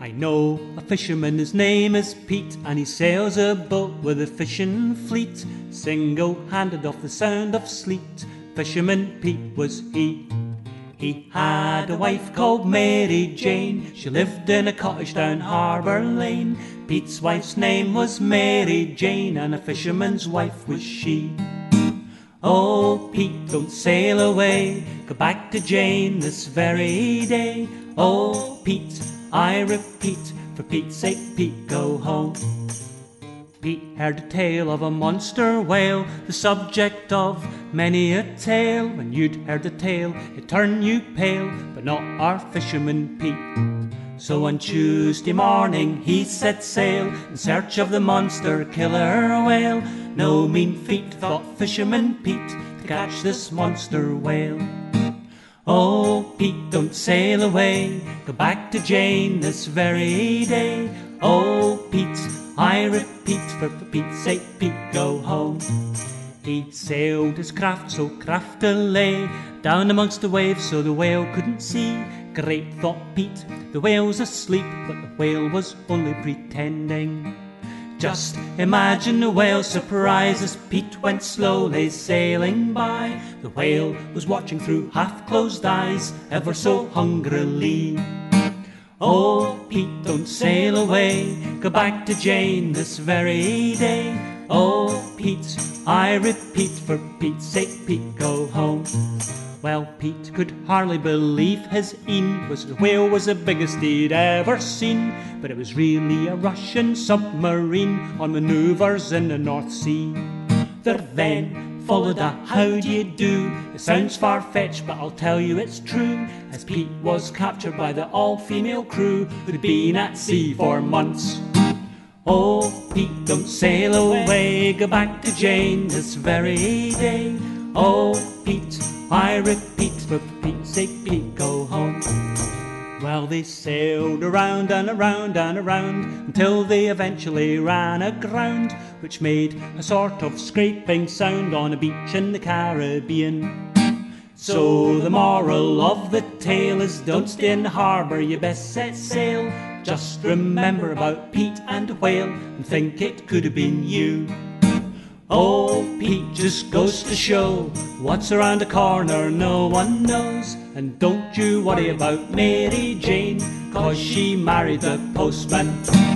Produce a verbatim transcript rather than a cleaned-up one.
I know a fisherman, his name is Pete, and he sails a boat with a fishing fleet, single-handed off the sound of sleet. Fisherman Pete was he. He had a wife called Mary Jane. She lived in a cottage down Harbour Lane. Pete's wife's name was Mary Jane, and a fisherman's wife was she. Oh, Pete, don't sail away, go back to Jane this very day. Oh, Pete, I repeat, for Pete's sake, Pete, go home. Pete heard a tale of a monster whale, the subject of many a tale. When you'd heard the tale, it turned you pale, but not our fisherman Pete. So on Tuesday morning he set sail in search of the monster killer whale. No mean feat, thought fisherman Pete, to catch this monster whale. Oh, Pete, don't sail away, go back to Jane this very day. Oh, Pete, I repeat, for Pete's sake, Pete, go home. He sailed his craft so craftily down amongst the waves so the whale couldn't see. Great, thought Pete, the whale's asleep, but the whale was only pretending. Just imagine the whale's surprise as Pete went slowly sailing by. The whale was watching through half-closed eyes, ever so hungrily. Oh, Pete, don't sail away, go back to Jane this very day. Oh, Pete, I repeat, for Pete's sake, Pete, go home. Well, Pete could hardly believe his een, was the whale was the biggest he'd ever seen. But it was really a Russian submarine on manoeuvres in the North Sea. There then followed a how do you do. It sounds far-fetched, but I'll tell you it's true, as Pete was captured by the all-female crew who'd been at sea for months. Oh, Pete, don't sail away, go back to Jane this very day. Oh, Pete, I repeat, for Pete's sake, Pete, go home. Well, they sailed around and around and around until they eventually ran aground, which made a sort of scraping sound on a beach in the Caribbean. So the moral of the tale is, don't stay in the harbour, you best set sail. Just remember about Pete and the whale and think it could have been you. Oh, Pete, just goes to show what's around the corner no one knows. And don't you worry about Mary Jane, 'cause she married the postman.